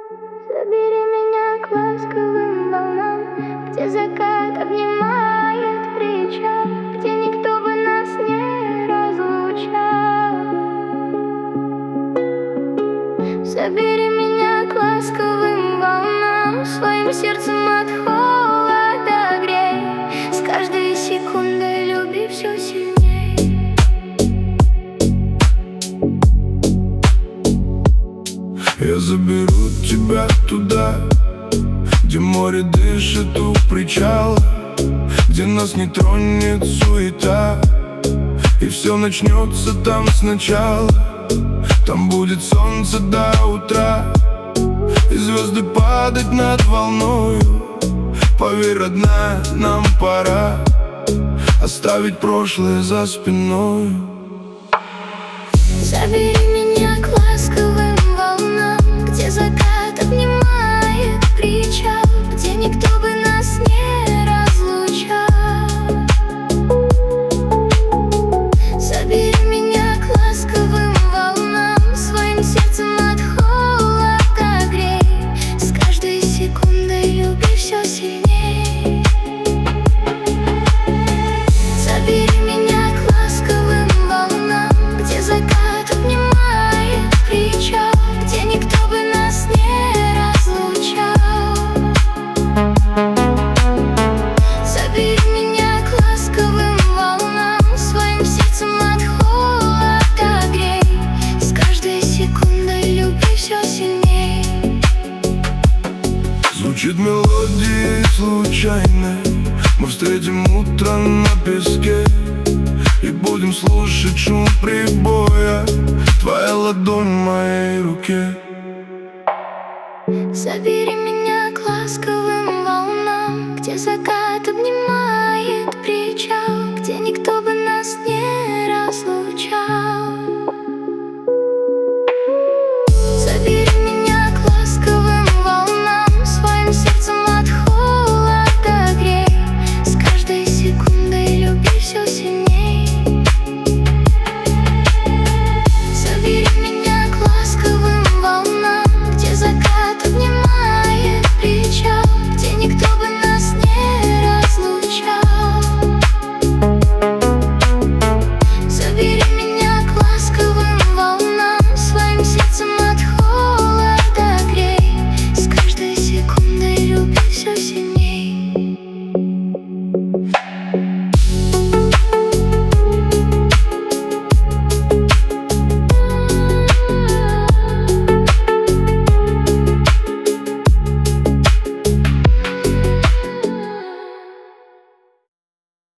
Забери меня к ласковым волнам, где закат обнимает причал, где никто бы нас не разлучал. Забери меня к ласковым волнам, своим сердцем от холода грей, с каждой секундой люби все сильней. Я заберу тебя туда, где море дышит у причала, где нас не тронет суета, и все начнется там сначала. Там будет солнце до утра, и звезды падать над волною. Поверь, родная, нам пора оставить прошлое за спиной. Забери меня к ласковым волнам, где закат обнимает причал, где никто бы нас не разлучал. Забери меня к ласковым волнам, своим сердцем от холода грей, с каждой секундой люби все сильней. Забери меня к ласковым волнам, где закат обнимает причал, где никто бы нас не разлучал. Забери меня к ласковым волнам, своим сердцем от холода грей, с каждой секундой люби все сильней. Звучит мелодия случайной, мы встретим утро на песке и будем слушать шум прибоя, твоя ладонь в моей руке. Забери меня к ласковым волнам, где закат обнимает